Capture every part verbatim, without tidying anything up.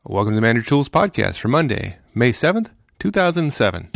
Welcome to the Manager Tools Podcast for Monday, May seventh, two thousand seven.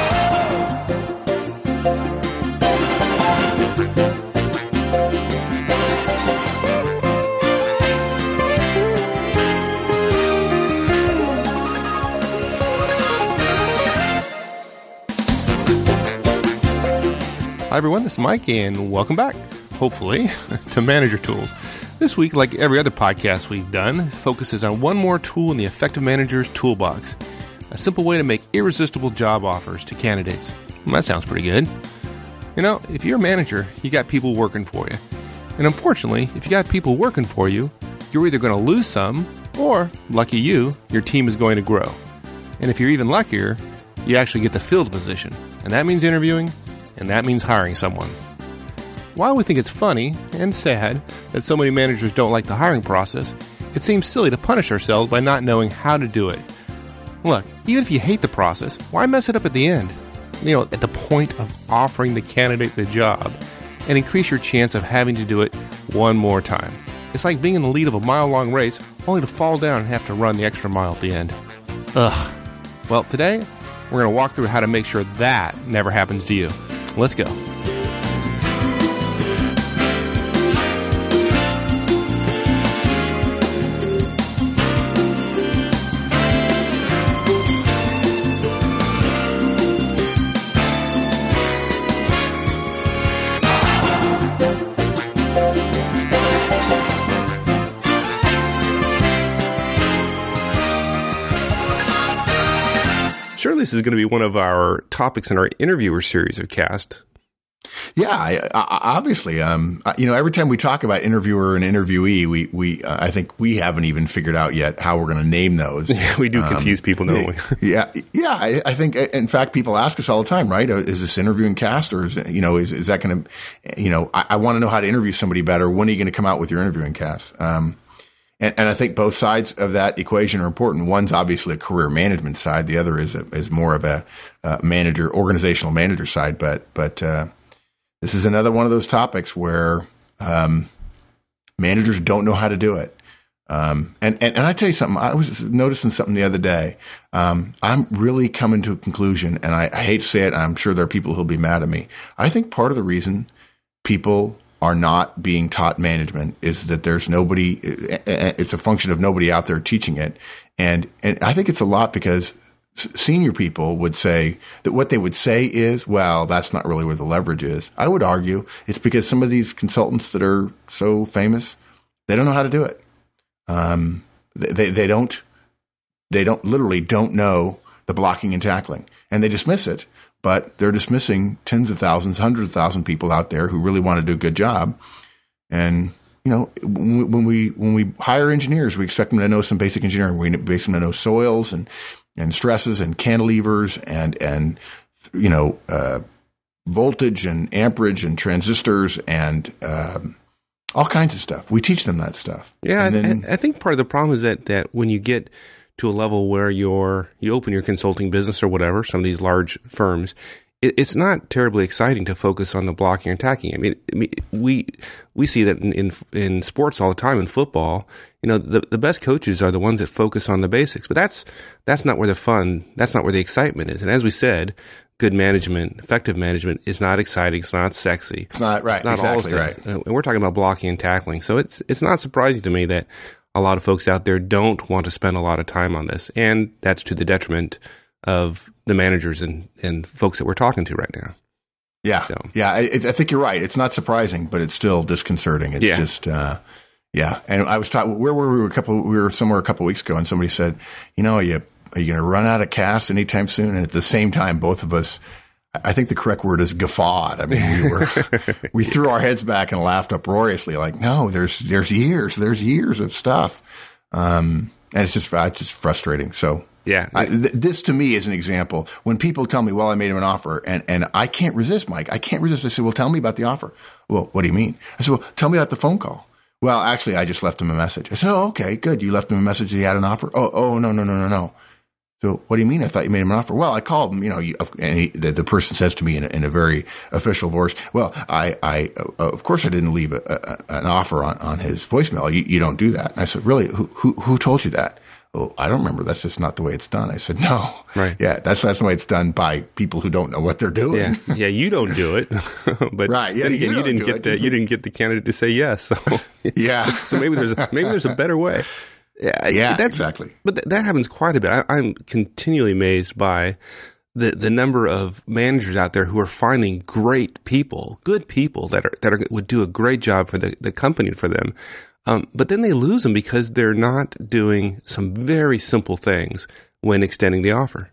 Hi everyone, this is Mike, and welcome back, hopefully, to Manager Tools. This week, like every other podcast we've done, focuses on one more tool in the effective manager's toolbox. A simple way to make irresistible job offers to candidates. Well, that sounds pretty good. You know, if you're a manager, you got people working for you. And unfortunately, if you got people working for you, you're either going to lose some, or, lucky you, your team is going to grow. And if you're even luckier, you actually get to fill the position. And that means interviewing, and that means hiring someone. While we think it's funny and sad that so many managers don't like the hiring process, it seems silly to punish ourselves by not knowing how to do it. Look, even if you hate the process, why mess it up at the end? You know, at the point of offering the candidate the job, and increase your chance of having to do it one more time. It's like being in the lead of a mile-long race, only to fall down and have to run the extra mile at the end. Ugh. Well, today, we're going to walk through how to make sure that never happens to you. Let's go. Surely this is going to be one of our topics in our interviewer series of Cast. Yeah, I, I, obviously. Um, you know, every time we talk about interviewer and interviewee, we, we, uh, I think we haven't even figured out yet how we're going to name those. We do confuse um, people, don't we? yeah, yeah. I, I think, in fact, people ask us all the time, right? Is this interviewing Cast, or is you know, is is that going to, you know, I, I want to know how to interview somebody better. When are you going to come out with your interviewing Cast? Um, And, and I think both sides of that equation are important. One's obviously a career management side. The other is a, is more of a uh, manager, organizational manager side. But but uh, this is another one of those topics where um, managers don't know how to do it. Um, and, and and I tell you something. I was noticing something the other day. Um, I'm really coming to a conclusion, and I, I hate to say it. I'm sure there are people who'll be mad at me. I think part of the reason people are not being taught management is that there's nobody, it's a function of nobody out there teaching it. And, and I think it's a lot because senior people would say that what they would say is, well, that's not really where the leverage is. I would argue it's because some of these consultants that are so famous, they don't know how to do it. Um, they, they don't, they don't literally don't know the blocking and tackling, and they dismiss it. But they're dismissing tens of thousands, hundreds of thousands of people out there who really want to do a good job. And, you know, when we when we hire engineers, we expect them to know some basic engineering. We expect them to know soils and, and stresses and cantilevers and, and you know, uh, voltage and amperage and transistors and um, all kinds of stuff. We teach them that stuff. Yeah, and then, I, I think part of the problem is that, that when you get to a level where you're, you open your consulting business or whatever, some of these large firms, it, it's not terribly exciting to focus on the blocking and tackling. I mean, I mean we we see that in, in in sports all the time, in football. You know, the the best coaches are the ones that focus on the basics. But that's that's not where the fun, that's not where the excitement is. And as we said, good management, effective management is not exciting. It's not sexy. It's not right. It's not exactly all right. And we're talking about blocking and tackling. So it's it's not surprising to me that a lot of folks out there don't want to spend a lot of time on this, and that's to the detriment of the managers and, and folks that we're talking to right now. Yeah, so. yeah, I, I think you're right. It's not surprising, but it's still disconcerting. It's yeah. just, uh, yeah. And I was taught where were we? A couple, we were somewhere a couple of weeks ago, and somebody said, "You know, are you are you going to run out of Cast anytime soon?" And at the same time, both of us, I think the correct word is guffawed. I mean, we were we threw our heads back and laughed uproariously, like, "No, there's there's years, there's years of stuff," um, and it's just it's just frustrating. So. Yeah. I, th- this to me is an example. When people tell me, well, I made him an offer, and, and I can't resist, Mike. I can't resist. I said, well, tell me about the offer. Well, what do you mean? I said, well, tell me about the phone call. Well, actually, I just left him a message. I said, oh, okay, good. You left him a message that he had an offer? Oh, oh, no, no, no, no, no. So what do you mean? I thought you made him an offer. Well, I called him, you know, you, and he, the, the person says to me in a, in a very official voice, well, I, I, uh, of course I didn't leave a, a, an offer on, on his voicemail. You, you don't do that. And I said, really? Who, who, who told you that? well, I don't remember. That's just not the way it's done. I said, no. Right. Yeah, that's that's the way it's done by people who don't know what they're doing. Yeah, yeah you don't do it. But right. Yeah, then again, you, you didn't get the you didn't get the candidate to say yes. So yeah. so, so maybe there's a, maybe there's a better way. Yeah, yeah that's, exactly. But th- that happens quite a bit. I, I'm continually amazed by the the number of managers out there who are finding great people, good people that are that are would do a great job for the, the company and for them. Um, but then they lose them because they're not doing some very simple things when extending the offer.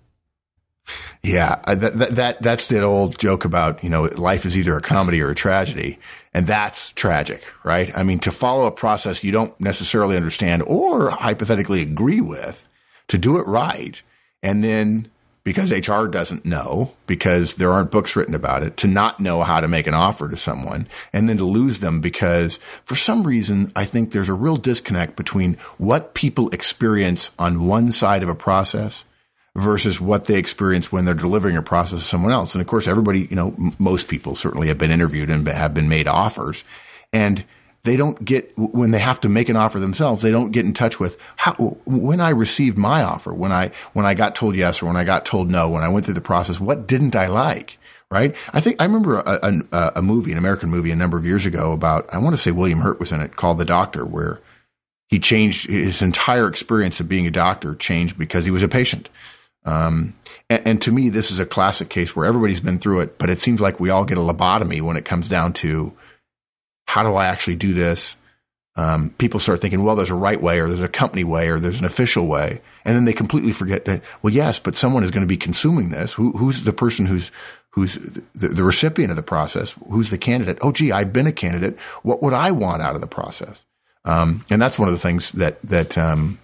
Yeah, that, that that that's the old joke about, you know, life is either a comedy or a tragedy, and that's tragic, right? I mean, to follow a process you don't necessarily understand or hypothetically agree with, to do it right, and then because H R doesn't know, because there aren't books written about it, to not know how to make an offer to someone, and then to lose them because for some reason, I think there's a real disconnect between what people experience on one side of a process versus what they experience when they're delivering a process to someone else. And of course, everybody, you know, m- most people certainly have been interviewed and have been made offers, and they don't get, when they have to make an offer themselves, they don't get in touch with how, when I received my offer, when I, when I got told yes or when I got told no, when I went through the process, what didn't I like? Right? I think I remember a, a, a movie, an American movie a number of years ago about, I want to say William Hurt was in it, called The Doctor, where he changed his entire experience of being a doctor changed because he was a patient. Um, and, and to me, this is a classic case where everybody's been through it, but it seems like we all get a lobotomy when it comes down to, how do I actually do this? Um, people start thinking, well, there's a right way, or there's a company way, or there's an official way. And then they completely forget that, well, yes, but someone is going to be consuming this. Who, who's the person who's, who's the, the recipient of the process? Who's the candidate? Oh, gee, I've been a candidate. What would I want out of the process? Um, and that's one of the things that, that, um,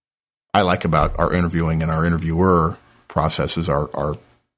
I like about our interviewing and our interviewer processes, our, our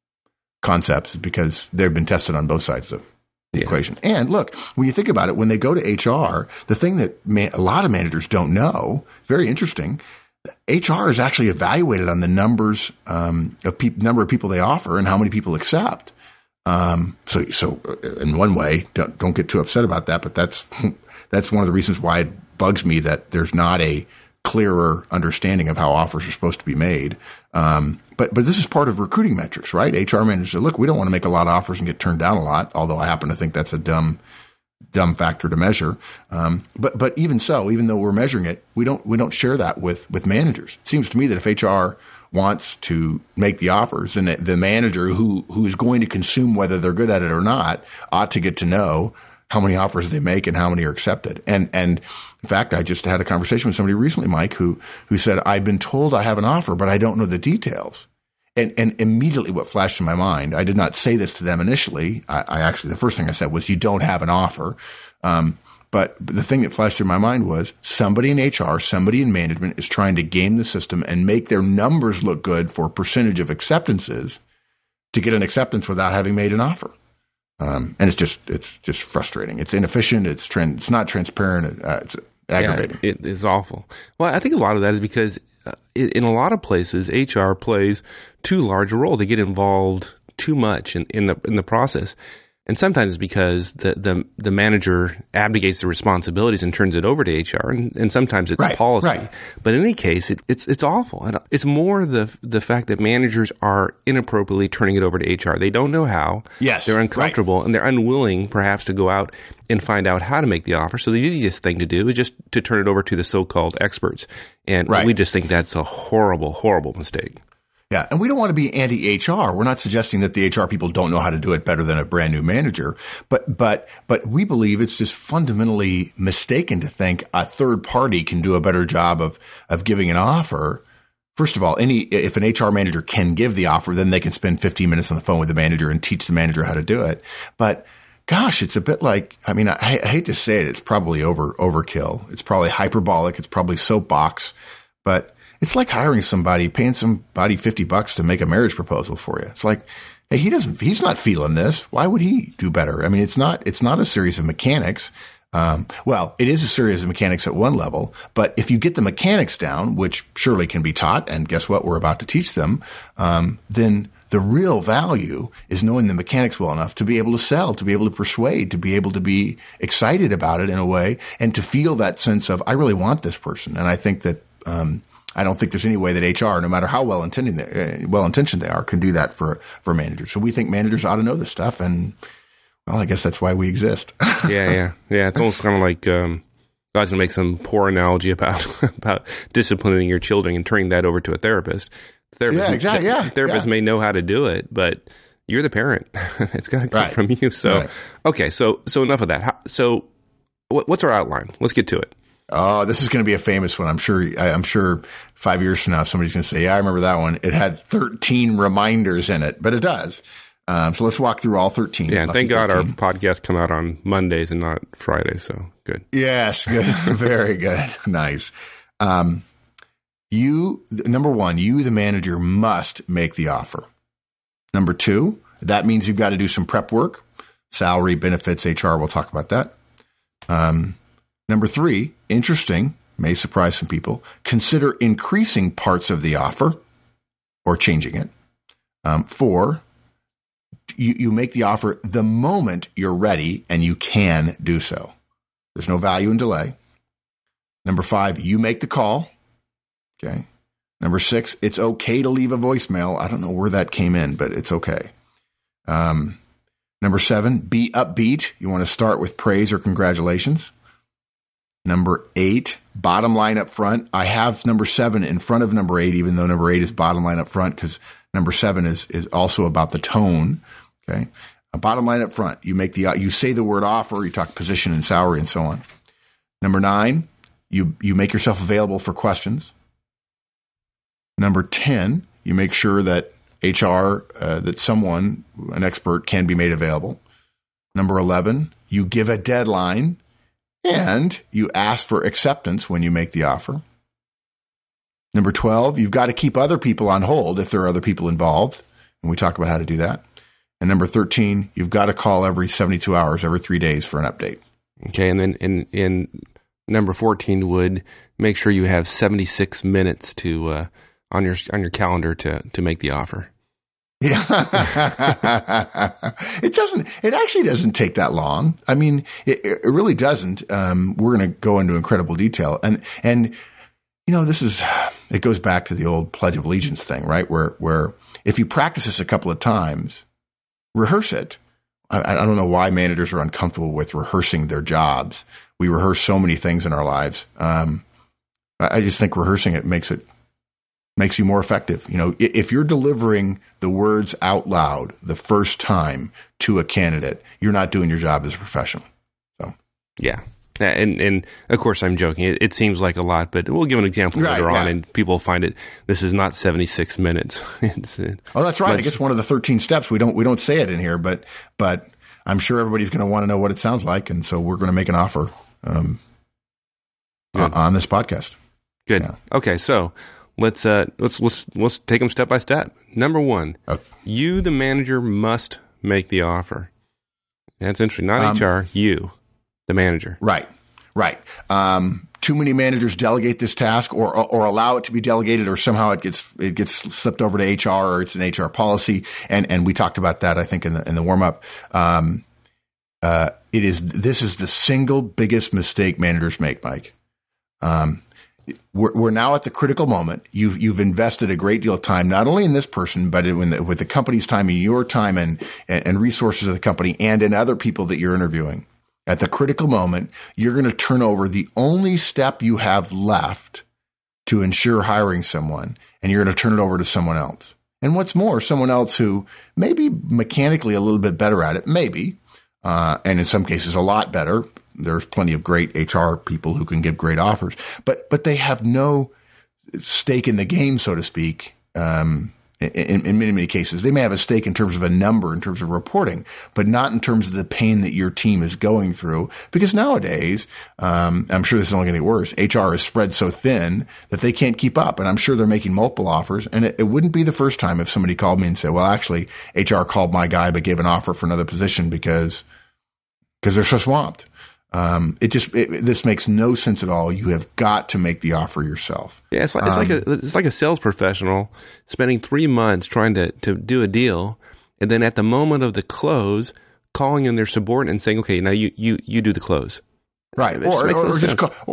concepts, because they've been tested on both sides of the yeah. equation. And look, when you think about it, when they go to H R, the thing that man, a lot of managers don't know, very interesting, H R is actually evaluated on the numbers um, of pe- number of people they offer and how many people accept. Um, so, so in one way, don't, don't get too upset about that, but that's that's one of the reasons why it bugs me that there's not a clearer understanding of how offers are supposed to be made. Um, but, but this is part of recruiting metrics, right? H R managers say, look, we don't want to make a lot of offers and get turned down a lot, although I happen to think that's a dumb, dumb factor to measure. Um, but, but even so, even though we're measuring it, we don't, we don't share that with, with managers. It seems to me that if H R wants to make the offers, then the manager who, who is going to consume whether they're good at it or not ought to get to know how many offers they make and how many are accepted. And, and in fact, I just had a conversation with somebody recently, Mike, who, who said, I've been told I have an offer, but I don't know the details. And, and immediately what flashed in my mind, I did not say this to them initially. I, I actually, the first thing I said was, you don't have an offer. Um, but, but the thing that flashed through my mind was somebody in H R, somebody in management is trying to game the system and make their numbers look good for percentage of acceptances to get an acceptance without having made an offer. Um, and it's just, it's just frustrating. It's inefficient. It's trans, it's not transparent. Uh, it's aggravating. Yeah, it is awful. Well, I think a lot of that is because uh, in a lot of places, H R plays too large a role. They get involved too much in, in the, in the process. And sometimes because the, the, the manager abdicates the responsibilities and turns it over to H R, and, and sometimes it's right, a policy. Right. But in any case, it, it's it's awful. And it's more the the fact that managers are inappropriately turning it over to H R. They don't know how. Yes, they're uncomfortable, right. and they're unwilling, perhaps, to go out and find out how to make the offer. So the easiest thing to do is just to turn it over to the so-called experts. And right. we just think that's a horrible, horrible mistake. Yeah, and we don't want to be anti-H R. We're not suggesting that the H R people don't know how to do it better than a brand new manager, but but but we believe it's just fundamentally mistaken to think a third party can do a better job of of giving an offer. First of all, any if an H R manager can give the offer, then they can spend fifteen minutes on the phone with the manager and teach the manager how to do it. But gosh, it's a bit like, I mean, I, I hate to say it, it's probably over overkill. It's probably hyperbolic. It's probably soapbox, but it's like hiring somebody, paying somebody fifty bucks to make a marriage proposal for you. It's like, hey, he doesn't, he's not feeling this. Why would he do better? I mean, it's not, it's not a series of mechanics. Um, well, it is a series of mechanics at one level, but if you get the mechanics down, which surely can be taught, and guess what? We're about to teach them. Um, then the real value is knowing the mechanics well enough to be able to sell, to be able to persuade, to be able to be excited about it in a way, and to feel that sense of, I really want this person. And I think that, um, I don't think there's any way that H R, no matter how well intended they, uh, well intentioned they are, can do that for for managers. So we think managers ought to know this stuff, and well, I guess that's why we exist. yeah, yeah, yeah. It's almost kind of like um, I was going to make some poor analogy about about disciplining your children and turning that over to a therapist. The therapist yeah, exactly. Yeah, the therapist yeah. may know how to do it, but you're the parent. It's got to come right. from you. So, right. okay, so so enough of that. How, so, what, what's our outline? Let's get to it. Oh, this is going to be a famous one. I'm sure. I, I'm sure five years from now, somebody's going to say, "Yeah, I remember that one. It had thirteen reminders in it," but it does. Um, so let's walk through all thirteen. Yeah, thank God thirteen. our podcasts come out on Mondays and not Fridays. So good. Yes, good, very good, nice. Um, you number one, you the manager must make the offer. Number two, that means you've got to do some prep work, salary, benefits, H R. We'll talk about that. Um, number three, interesting, may surprise some people. Consider increasing parts of the offer or changing it. Um, four, you, you make the offer the moment you're ready and you can do so. There's no value in delay. Number five, you make the call. Okay. Number six, it's okay to leave a voicemail. I don't know where that came in, but it's okay. Um, number seven, be upbeat. You want to start with praise or congratulations. Number eight, bottom line up front. I have number seven in front of number eight, even though number eight is bottom line up front, because number seven is, is also about the tone. Okay. A bottom line up front. You make the, you say the word offer, you talk position and salary and so on. Number nine, you, you make yourself available for questions. Number ten, you make sure that H R, uh, that someone, an expert, can be made available. Number eleven, you give a deadline and you ask for acceptance when you make the offer. Number twelve, you've got to keep other people on hold if there are other people involved, and we talk about how to do that. And number thirteen, you've got to call every seventy-two hours, every three days for an update. Okay, and then in, in number fourteen would make sure you have seventy-six minutes to uh, on your on your calendar to to make the offer. Yeah, it doesn't. It actually doesn't take that long. I mean, it, it really doesn't. Um, we're going to go into incredible detail, and and you know, this is it goes back to the old Pledge of Allegiance thing, right? Where where if you practice this a couple of times, rehearse it. I, I don't know why managers are uncomfortable with rehearsing their jobs. We rehearse so many things in our lives. Um, I, I just think rehearsing it makes it. makes you more effective. You know, if you're delivering the words out loud the first time to a candidate, you're not doing your job as a professional. So, yeah. And, and of course, I'm joking. It, it seems like a lot, but we'll give an example right, later yeah. on, and people find it. This is not seventy-six minutes. It's, it, oh, that's right. much, I guess one of the thirteen steps. We don't we don't say it in here, but but I'm sure everybody's going to want to know what it sounds like, and so we're going to make an offer um, on, on this podcast. Good. Yeah. Okay, so let's uh, let's let's let's take them step by step. Number one, okay. You, the manager, must make the offer. That's interesting. Not um, H R. You, the manager. Right. Right. Um, too many managers delegate this task, or, or or allow it to be delegated, or somehow it gets it gets slipped over to H R, or it's an H R policy. And and we talked about that, I think, in the in the warm up. Um, uh, it is this is the single biggest mistake managers make, Mike. Um, we're we're now at the critical moment. You've you've invested a great deal of time, not only in this person, but in the, with the company's time, and your time, and and resources of the company, and in other people that you're interviewing. At the critical moment, you're going to turn over the only step you have left to ensure hiring someone, and you're going to turn it over to someone else. And what's more, someone else who may be mechanically a little bit better at it, maybe, uh, and in some cases a lot better. There's plenty of great H R people who can give great offers, but but they have no stake in the game, so to speak. Um, In, in many, many cases, they may have a stake in terms of a number, in terms of reporting, but not in terms of the pain that your team is going through. Because nowadays, um, I'm sure this is only going to get worse. H R is spread so thin that they can't keep up. And I'm sure they're making multiple offers. And it, it wouldn't be the first time if somebody called me and said, well, actually, H R called my guy, but gave an offer for another position because, because they're so swamped. Um, it just, it, this makes no sense at all. You have got to make the offer yourself. Yeah. It's like, it's um, like a, it's like a sales professional spending three months trying to, to do a deal. And then at the moment of the close, calling in their subordinate and saying, okay, now you, you, you do the close. Right. Or, or, no or just call, or,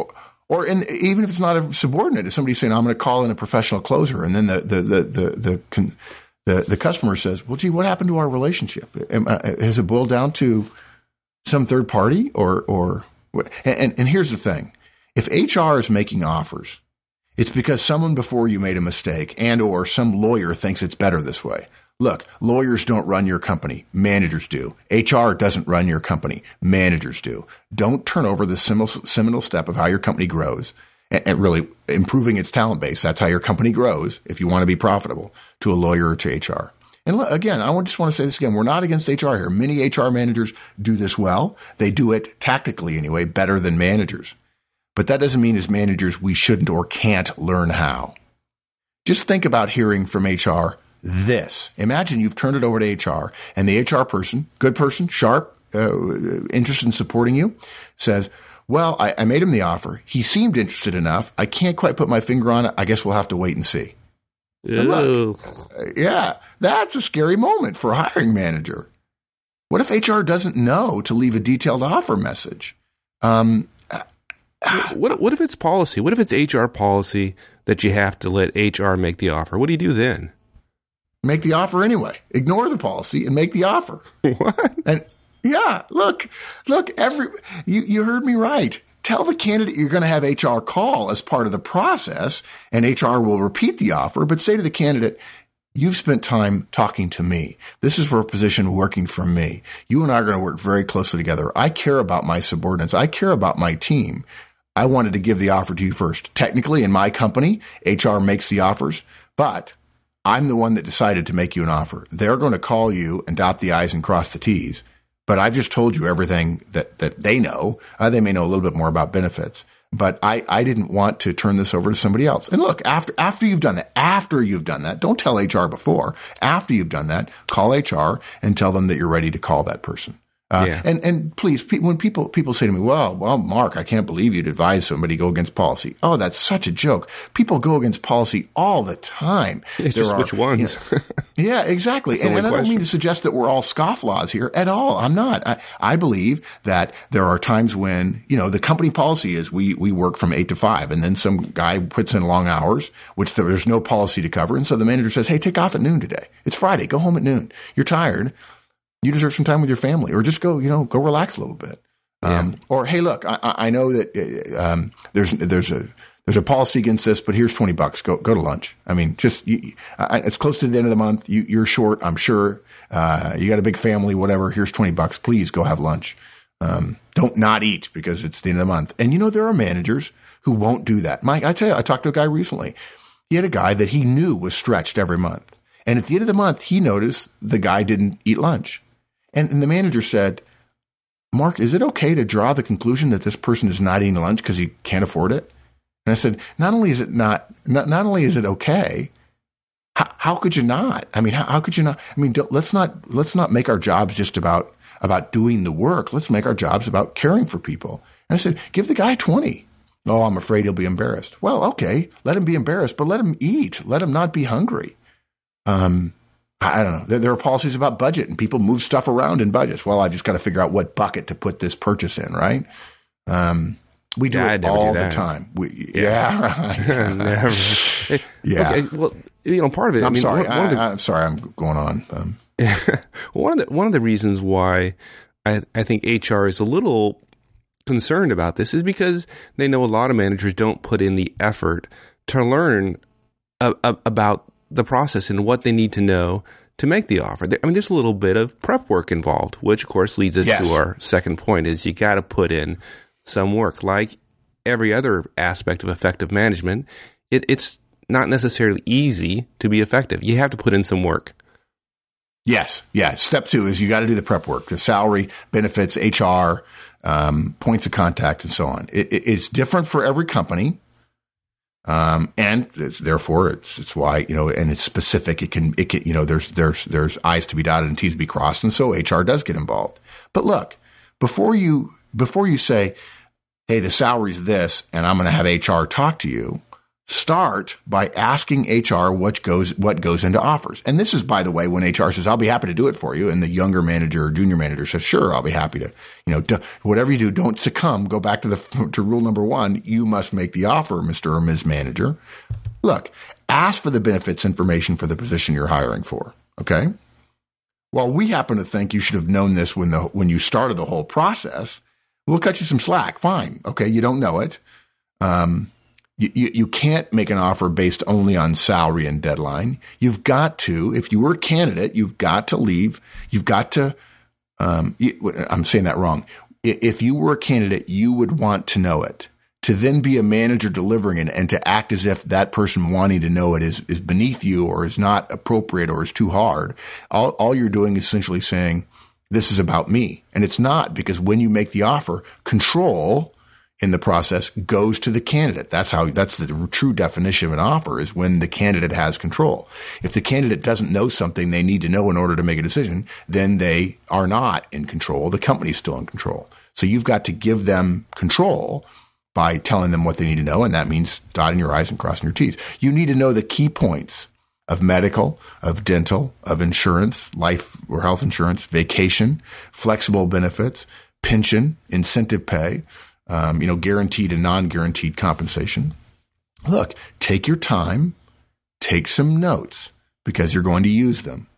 Or in, even if it's not a subordinate, if somebody's saying, I'm going to call in a professional closer, and then the the the the the, the, the customer says, well, gee, what happened to our relationship? Am, uh, has it boiled down to some third party? Or, or and, and here's the thing. If H R is making offers, it's because someone before you made a mistake and or some lawyer thinks it's better this way. Look, lawyers don't run your company. Managers do. H R doesn't run your company. Managers do. Don't turn over the seminal step of how your company grows and, and really improving its talent base. That's how your company grows if you want to be profitable, to a lawyer or to H R. And look, again, I just want to say this again. We're not against H R here. Many H R managers do this well. They do it tactically anyway, better than managers. But that doesn't mean as managers we shouldn't or can't learn how. Just think about hearing from H R this. Imagine you've turned it over to H R, and the H R person, good person, sharp, uh, interested in supporting you, says, well, I, I made him the offer. He seemed interested enough. I can't quite put my finger on it. I guess we'll have to wait and see. And look, yeah, that's a scary moment for a hiring manager. What if H R doesn't know to leave a detailed offer message? Um, what, what if it's policy? What if it's H R policy that you have to let H R make the offer? What do you do then? Make the offer anyway. Ignore the policy and make the offer. What? And yeah, look, look, every, you, you heard me right. Tell the candidate you're going to have H R call as part of the process, and H R will repeat the offer, but say to the candidate, you've spent time talking to me. This is for a position working for me. You and I are going to work very closely together. I care about my subordinates. I care about my team. I wanted to give the offer to you first. Technically, in my company, H R makes the offers, but I'm the one that decided to make you an offer. They're going to call you and dot the I's and cross the T's. But I've just told you everything that, that they know. Uh, they may know a little bit more about benefits. But I, I didn't want to turn this over to somebody else. And look, after after you've done that, after you've done that, don't tell H R before. After you've done that, call H R and tell them that you're ready to call that person. Uh, yeah. And, and please, pe- when people, people say to me, well, well, Mark, I can't believe you'd advise somebody go against policy. Oh, that's such a joke. People go against policy all the time. It's there just are, which ones. You know, yeah, exactly. And, and I don't mean to suggest that we're all scofflaws here at all. I'm not. I, I believe that there are times when, you know, the company policy is we, we work from eight to five, and then some guy puts in long hours, which there's no policy to cover. And so the manager says, hey, take off at noon today. It's Friday. Go home at noon. You're tired. You deserve some time with your family, or just go, you know, go relax a little bit. Um, yeah. Or, hey, look, I, I know that um, there's there's a there's a policy against this, but here's twenty bucks. Go go to lunch. I mean, just you, I, it's close to the end of the month. You, you're short, I'm sure. Uh, you got a big family, whatever. Here's twenty bucks. Please go have lunch. Um, don't not eat because it's the end of the month. And you know, there are managers who won't do that. Mike, I tell you, I talked to a guy recently. He had a guy that he knew was stretched every month, and at the end of the month, he noticed the guy didn't eat lunch. And, and the manager said, Mark, is it okay to draw the conclusion that this person is not eating lunch because he can't afford it? And I said, not only is it not, not, not only is it okay, how, how could you not? I mean, how, how could you not? I mean, don't, let's not, let's not make our jobs just about, about doing the work. Let's make our jobs about caring for people. And I said, give the guy twenty. Oh, I'm afraid he'll be embarrassed. Well, okay, let him be embarrassed, but let him eat. Let him not be hungry. Um, I don't know. There, there are policies about budget, and people move stuff around in budgets. Well, I've just got to figure out what bucket to put this purchase in, right? Um, we do yeah, it all do the time. We, yeah, yeah right. Never. Yeah. Okay, well, you know, part of it. I'm I mean, sorry. One, one I, the, I'm sorry. I'm going on. Um, well, one of the one of the reasons why I, I think H R is a little concerned about this is because they know a lot of managers don't put in the effort to learn a, a, about the process and what they need to know to make the offer. I mean, there's a little bit of prep work involved, which of course leads us yes. to our second point is you got to put in some work. Like every other aspect of effective management, it, it's not necessarily easy to be effective. You have to put in some work. Yes. Yeah. Step two is you got to do the prep work, the salary, benefits, H R, um, points of contact, and so on. It, it, it's different for every company. Um, and it's, therefore it's, it's why, you know, and it's specific. It can, it can, you know, there's, there's, there's I's to be dotted and T's to be crossed. And so H R does get involved. But look, before you, before you say, hey, the salary's this, and I'm going to have H R talk to you, start by asking H R what goes what goes into offers. And this is, by the way, when H R says, I'll be happy to do it for you, and the younger manager or junior manager says, sure, I'll be happy to, you know, do, whatever you do, don't succumb. Go back to the to rule number one. You must make the offer, Mister or Miz Manager. Look, ask for the benefits information for the position you're hiring for. Okay. Well, we happen to think you should have known this when the when you started the whole process. We'll cut you some slack. Fine. Okay. You don't know it. Um, You, you, you can't make an offer based only on salary and deadline. You've got to, if you were a candidate, you've got to leave. You've got to, um, you, I'm saying that wrong. If you were a candidate, you would want to know it. To then be a manager delivering it and to act as if that person wanting to know it is, is beneath you or is not appropriate or is too hard. All, all you're doing is essentially saying, this is about me. And it's not, because when you make the offer, control in the process goes to the candidate. That's how, that's the true definition of an offer, is when the candidate has control. If the candidate doesn't know something they need to know in order to make a decision, then they are not in control. The company's still in control. So you've got to give them control by telling them what they need to know. And that means dotting your I's and crossing your T's. You need to know the key points of medical, of dental, of insurance, life or health insurance, vacation, flexible benefits, pension, incentive pay, Um, you know, guaranteed and non-guaranteed compensation. Look, take your time, take some notes, because you're going to use them.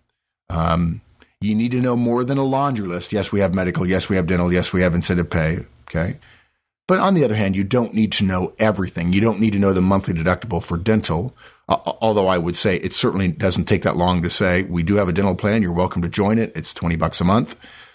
Um, you need to know more than a laundry list. Yes, we have medical. Yes, we have dental. Yes, we have incentive pay. Okay. But on the other hand, you don't need to know everything. You don't need to know the monthly deductible for dental. Uh, although I would say it certainly doesn't take that long to say, we do have a dental plan. You're welcome to join it. It's twenty bucks a month.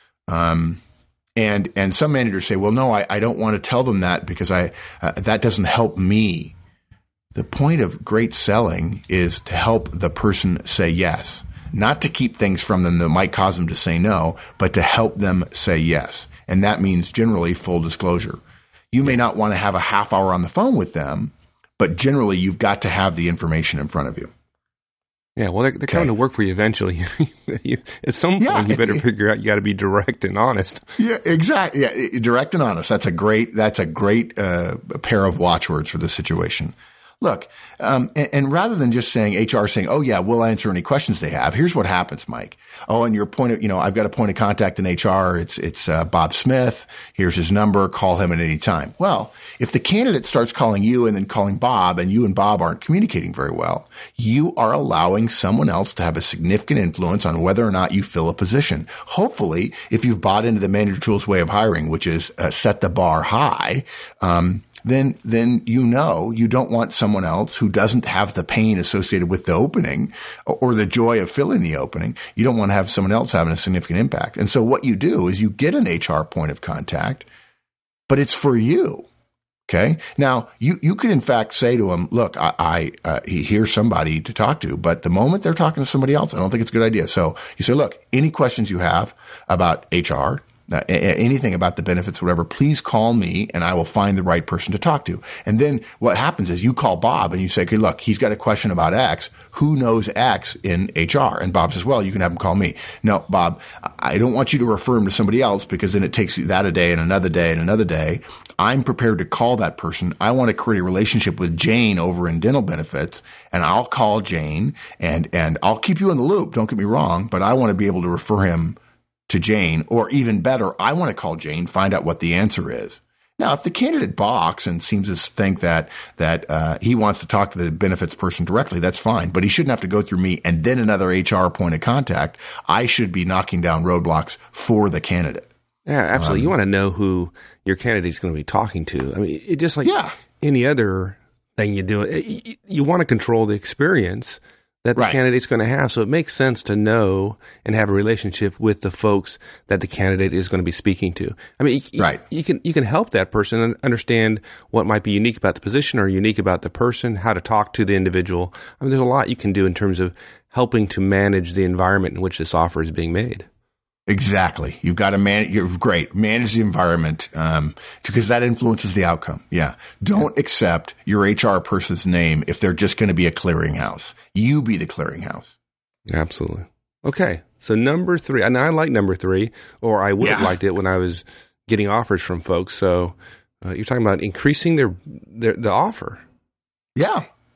Um, And and some managers say, well, no, I, I don't want to tell them that because I uh, that doesn't help me. The point of great selling is to help the person say yes, not to keep things from them that might cause them to say no, but to help them say yes. And that means generally full disclosure. You may not want to have a half hour on the phone with them, but generally you've got to have the information in front of you. Yeah, well, they're, they're okay. coming to work for you eventually. you, at some point, yeah. you better figure out you got to be direct and honest. Yeah, exactly. Yeah, direct and honest. That's a great. That's a great uh, pair of watchwords for this situation. Look, um, and, and rather than just saying H R saying, "Oh yeah, we'll answer any questions they have," here's what happens, Mike. Oh, and your point of, you know, I've got a point of contact in H R. It's it's uh, Bob Smith. Here's his number. Call him at any time. Well, if the candidate starts calling you and then calling Bob, and you and Bob aren't communicating very well, you are allowing someone else to have a significant influence on whether or not you fill a position. Hopefully, if you've bought into the Manager Tools way of hiring, which is uh, set the bar high, um, then then you know you don't want someone else who doesn't have the pain associated with the opening or the joy of filling the opening. You don't want to have someone else having a significant impact. And so what you do is you get an H R point of contact, but it's for you. Okay. Now you, you could in fact say to them, look, I, I uh, here's somebody to talk to, but the moment they're talking to somebody else, I don't think it's a good idea. So you say, look, any questions you have about H R, Uh, anything about the benefits, whatever, please call me and I will find the right person to talk to. And then what happens is you call Bob and you say, okay, look, he's got a question about X. Who knows X in H R? And Bob says, well, you can have him call me. No, Bob, I don't want you to refer him to somebody else because then it takes that a day and another day and another day. I'm prepared to call that person. I want to create a relationship with Jane over in dental benefits, and I'll call Jane and, and I'll keep you in the loop. Don't get me wrong, but I want to be able to refer him to Jane, or even better, I want to call Jane, find out what the answer is. Now, if the candidate balks and seems to think that that uh, he wants to talk to the benefits person directly, that's fine. But he shouldn't have to go through me and then another H R point of contact. I should be knocking down roadblocks for the candidate. Yeah, absolutely. Um, you want to know who your candidate is going to be talking to. I mean, it just like yeah. any other thing you do, it, you want to control the experience that the right. candidate's going to have. So it makes sense to know and have a relationship with the folks that the candidate is going to be speaking to. I mean, you, right. you can, you can help that person understand what might be unique about the position or unique about the person, how to talk to the individual. I mean, there's a lot you can do in terms of helping to manage the environment in which this offer is being made. Exactly. You've got to manage, you're great. Manage the environment, um, because that influences the outcome. Yeah. Don't accept your H R person's name if they're just going to be a clearinghouse. You be the clearinghouse. Absolutely. Okay. So number three, and I like number three, or I would yeah. have liked it when I was getting offers from folks. So uh, you're talking about increasing their, their, the offer. Yeah.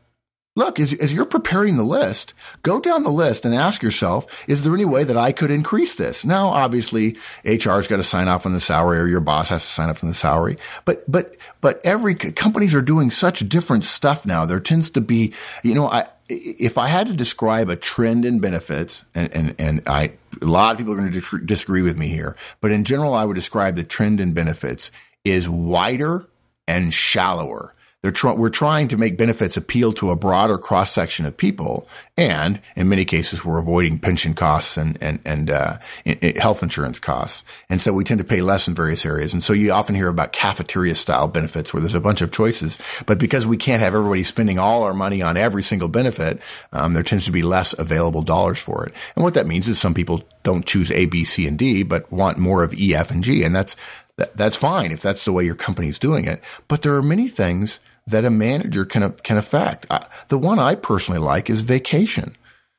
look, as, as you're preparing the list, go down the list and ask yourself, is there any way that I could increase this? Now, obviously, H R's got to sign off on the salary, or your boss has to sign off on the salary. But, but, but every companies are doing such different stuff now. There tends to be, you know, I, if I had to describe a trend in benefits, and, and, and I, a lot of people are going to dis- disagree with me here, but in general, I would describe the trend in benefits is wider and shallower. They're tr- we're trying to make benefits appeal to a broader cross section of people, and in many cases, we're avoiding pension costs and and and uh, in, in health insurance costs, and so we tend to pay less in various areas. And so you often hear about cafeteria style benefits where there's a bunch of choices, but because we can't have everybody spending all our money on every single benefit, um, there tends to be less available dollars for it. And what that means is some people don't choose A, B, C, and D, but want more of E, F, and G, and that's that, that's fine if that's the way your company's doing it. But there are many things that a manager can can affect. Uh, the one I personally like is vacation.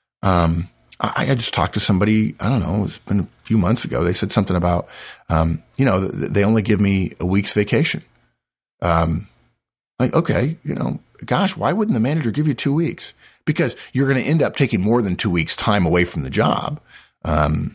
Um, I, I just talked to somebody, I don't know, it's been a few months ago. They said something about, um, you know, they only give me a week's vacation. Um, like, okay, you know, gosh, why wouldn't the manager give you two weeks? Because you're going to end up taking more than two weeks time away from the job. Um,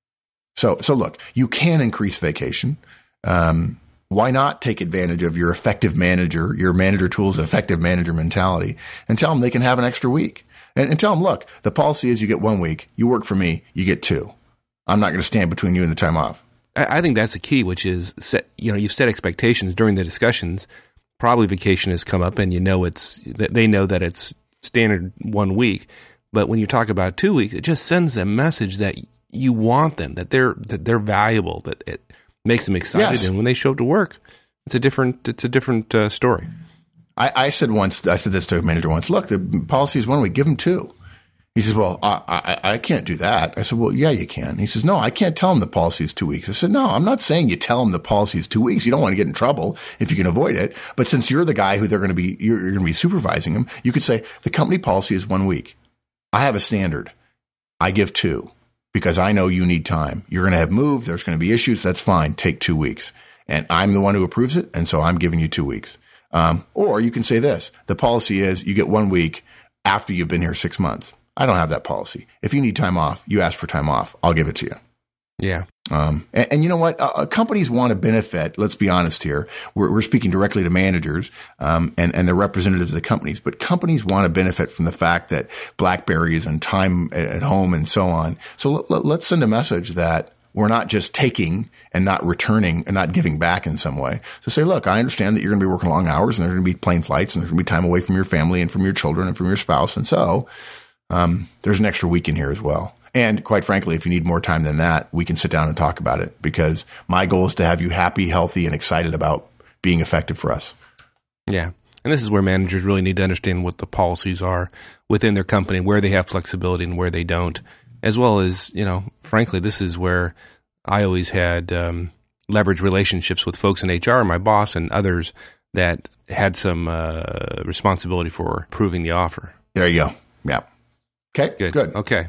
so, so look, you can increase vacation. Um, Why not take advantage of your effective manager, your manager tools, effective manager mentality, and tell them they can have an extra week? And, and tell them, look, the policy is you get one week. You work for me, you get two. I'm not going to stand between you and the time off. I, I think that's the key, which is, set, you know, you've set expectations during the discussions. Probably vacation has come up, and you know it's they know that it's standard one week. But when you talk about two weeks, it just sends a message that you want them, that they're that they're valuable, that it makes them excited, yes. And when they show up to work, it's a different it's a different uh, story. I, I said once, I said this to a manager once. Look, the policy is one week. Give them two. He says, "Well, I, I I can't do that." I said, "Well, yeah, you can." He says, "No, I can't tell them the policy is two weeks." I said, "No, I'm not saying you tell them the policy is two weeks. You don't want to get in trouble if you can avoid it. But since you're the guy who they're going to be, you're, you're going to be supervising them, you could say the company policy is one week. I have a standard. I give two." Because I know you need time. You're going to have moved. There's going to be issues. That's fine. Take two weeks. And I'm the one who approves it. And so I'm giving you two weeks. Um, or you can say this. The policy is you get one week after you've been here six months. I don't have that policy. If you need time off, you ask for time off. I'll give it to you. Yeah. Um, and, and you know what? Uh, companies want to benefit. Let's be honest here. We're, we're speaking directly to managers um, and, and the representatives of the companies. But companies want to benefit from the fact that BlackBerry is and time at home and so on. So let, let, let's send a message that we're not just taking and not returning and not giving back in some way. So say, look, I understand that you're going to be working long hours and there's going to be plane flights and there's going to be time away from your family and from your children and from your spouse. And so um, there's an extra week in here as well. And quite frankly, if you need more time than that, we can sit down and talk about it, because my goal is to have you happy, healthy, and excited about being effective for us. Yeah. And this is where managers really need to understand what the policies are within their company, where they have flexibility and where they don't, as well as, you know, frankly, this is where I always had um, leveraged relationships with folks in H R, my boss and others that had some uh, responsibility for approving the offer. There you go. Yeah. Okay. Good. Good. Okay.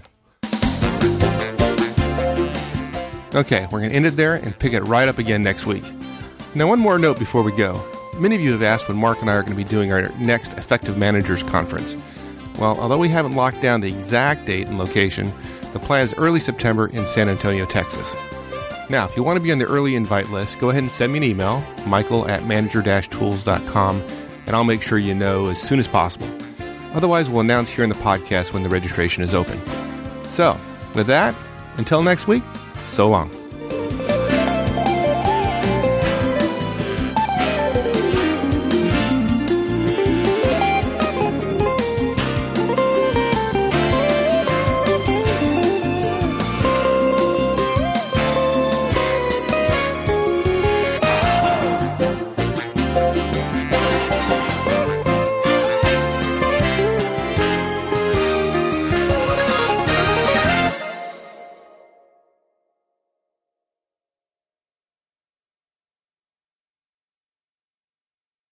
Okay, we're going to end it there and pick it right up again next week. Now, one more note before we go. Many of you have asked when Mark and I are going to be doing our next Effective Managers Conference. Well, although we haven't locked down the exact date and location, the plan is early September in San Antonio, Texas. Now, if you want to be on the early invite list, go ahead and send me an email, michael at manager dash tools dot com, and I'll make sure you know as soon as possible. Otherwise, we'll announce here in the podcast when the registration is open. So, with that, until next week, so long.